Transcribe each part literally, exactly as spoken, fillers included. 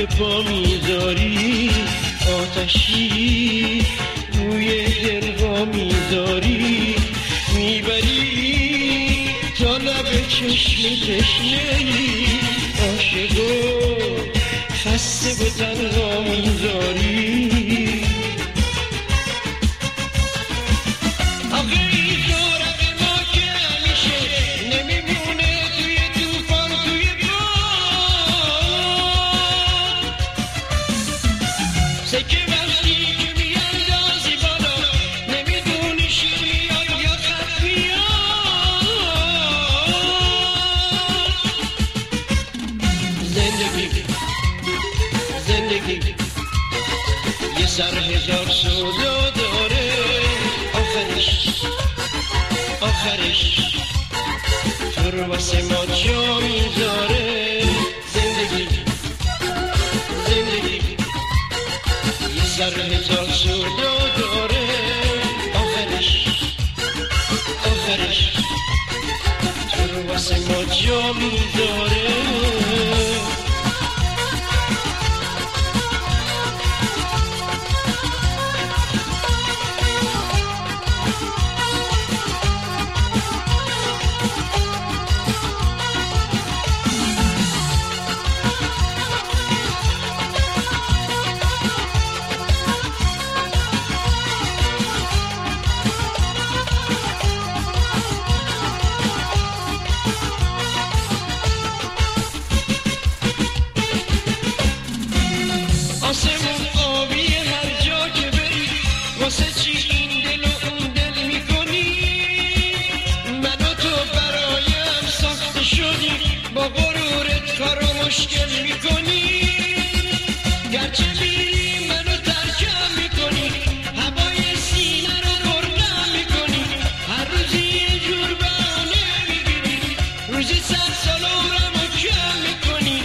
پا میذاری، آتشی روی دلها میذاری، میبری تا لب چشم تشنه‌ای، عاشقو خسته و تنها میذاری. یه سر هزار سودا داره، آخرش آخرش تو رو واسه ما جا میذاره. زندگی زندگی یه سر هزار سودا داره، آخرش آخرش تو رو واسه ما جا میذاره. آسمون آبی هر جا که بری، واسه چی این دل و اون دل میکنی؟ من و تو برایم ساخته شدی، با غرورت کار و مشکل میکنی. گرچه میری منو ترکم میکنی، هوای سینه رو بردم میکنی، هر روزی یه جور بهانه میگیری، روزی صد سال عمرمو کم میکنی.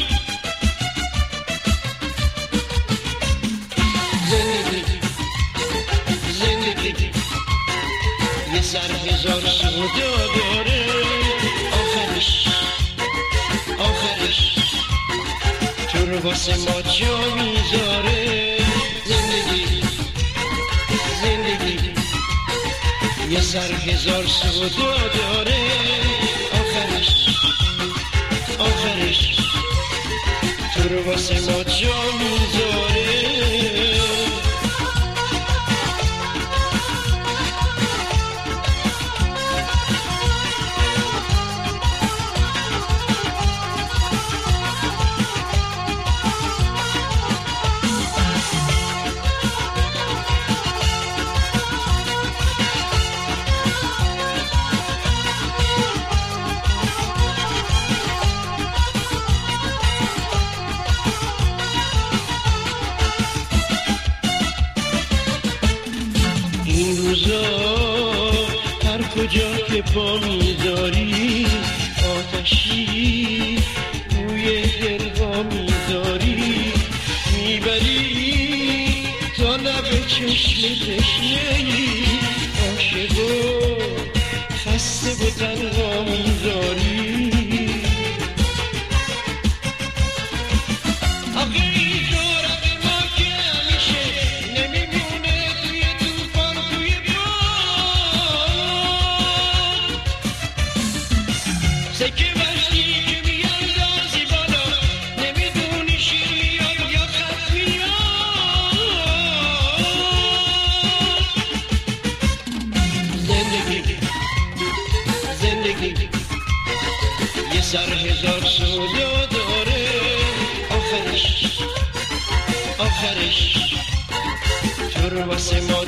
یه سر هزار سودا داره، آخرش آخرش تو رو واسه ما جا میذاره. زندگی زندگی یه سر هزار سودا داره، آخرش آخرش تو رو واسه ما جا میذاره. این روزا هر کجا که پا میذاری، آتشی روی دلها میذاری، میبری تا لب چشم تشنه‌ای، عاشقو خسته و تنها میذاری. سکه وقتی که میاندازی بالا، نمیدونی شیر میاد یا خط میاد. زندگی زندگی یه سر هزار سودا داره، آخرش آخرش تو رو واسه ما